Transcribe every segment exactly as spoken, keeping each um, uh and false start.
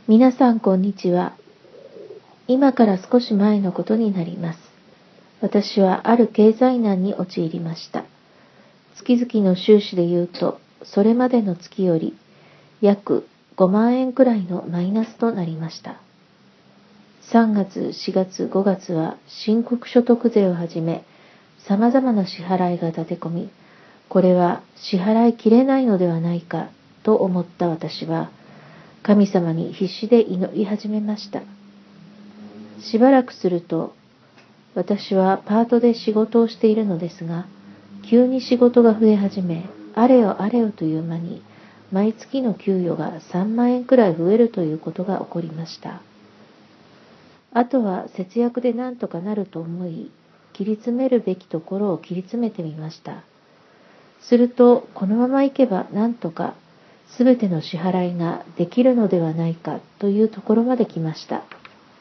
皆さんこんにちは。今から少し前のことになります。私はある経済難に陥りました。月々の収支で言うと、それまでの月より約ごまんえんくらいのマイナスとなりました。さんがつ、しがつ、ごがつは申告所得税をはじめ、様々な支払いが立て込み、これは支払いきれないのではないかと思った私は、神様に必死で祈り始めました。しばらくすると、私はパートで仕事をしているのですが、急に仕事が増え始め、あれよあれよという間に、毎月の給与がさんまんえんくらい増えるということが起こりました。あとは節約でなんとかなると思い、切り詰めるべきところを切り詰めてみました。すると、このままいけばなんとか、すべての支払いができるのではないかというところまで来ました。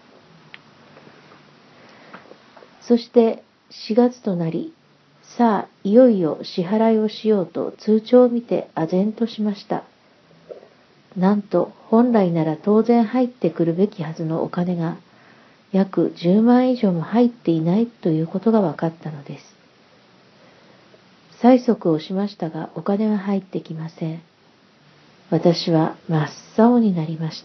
そしてしがつとなり、さあいよいよ支払いをしようと通帳を見て唖然としました。なんと本来なら当然入ってくるべきはずのお金が約じゅうまん以上も入っていないということが分かったのです。催促をしましたがお金は入ってきません。私は真っ青になりました。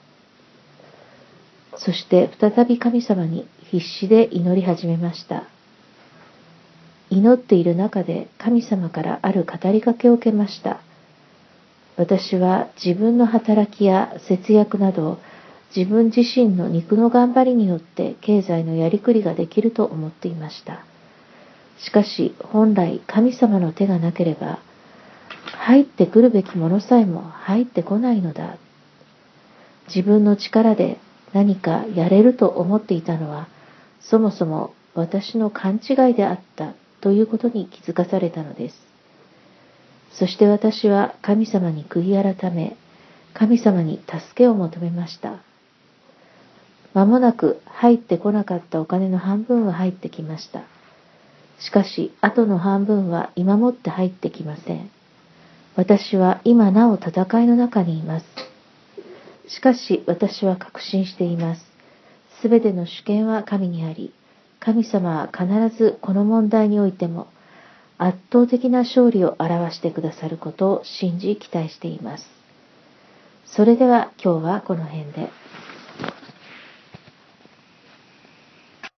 そして再び神様に必死で祈り始めました。祈っている中で神様からある語りかけを受けました。私は自分の働きや節約など自分自身の肉の頑張りによって経済のやりくりができると思っていました。しかし本来神様の手がなければ入ってくるべきものさえも入ってこないのだ。自分の力で何かやれると思っていたのはそもそも私の勘違いであったということに気づかされたのです。そして私は神様に悔い改め、神様に助けを求めました。間もなく入ってこなかったお金の半分は入ってきました。しかし、あとの半分は今もって入ってきません。私は今なお戦いの中にいます。しかし、私は確信しています。すべての主権は神にあり、神様は必ずこの問題においても圧倒的な勝利を表してくださることを信じ期待しています。それでは今日はこの辺で。